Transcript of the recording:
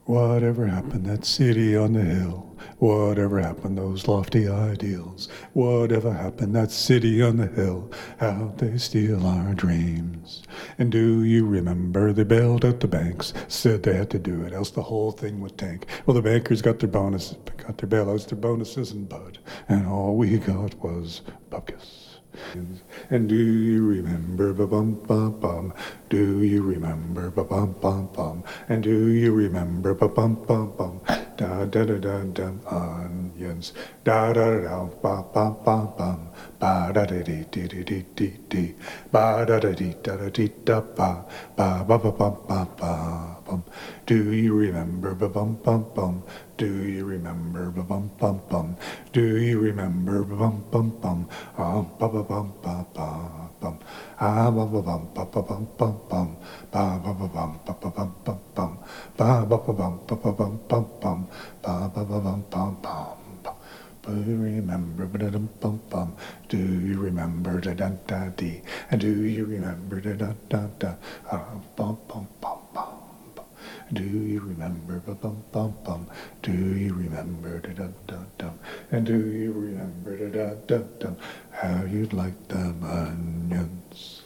Whatever happened, that city on the hill? Whatever happened, those lofty ideals? Whatever happened, that city on the hill? How'd they steal our dreams? And do you remember they bailed out the banks? Said they had to do it, else the whole thing would tank. Well, the bankers got their bonuses, got their bailouts, their bonuses and bud, and all we got was buckus. And do you remember ba-bum bum bum? Do you remember ba-bum bum bum? And do you remember ba-bum bum bum? Da da da da da onions. Da da da da ba bum bum bum. Ba da da dee dee dee dee dee dee. Ba da da dee da da dee da ba. Ba ba ba bum bum bum. Do you remember ba-bum bum bum? Do you remember ba-bum bum bum? Do you remember ba-bum bum bum? Ba ba bum ba ba bum. Ba ba bum ba ba bum bum bum. Ba ba bum ba ba bum bum bum. Ba ba bum ba ba bum bum bum. Ba ba bum bum bum. Do you remember ba-da-dum bum bum? Do you remember da da da dee? And do you remember da da da da? Bum bum bum bum. Do you remember ba-bum bum bum? Do you remember da da da dum? And do you remember da da da dum? How you'd like them onions?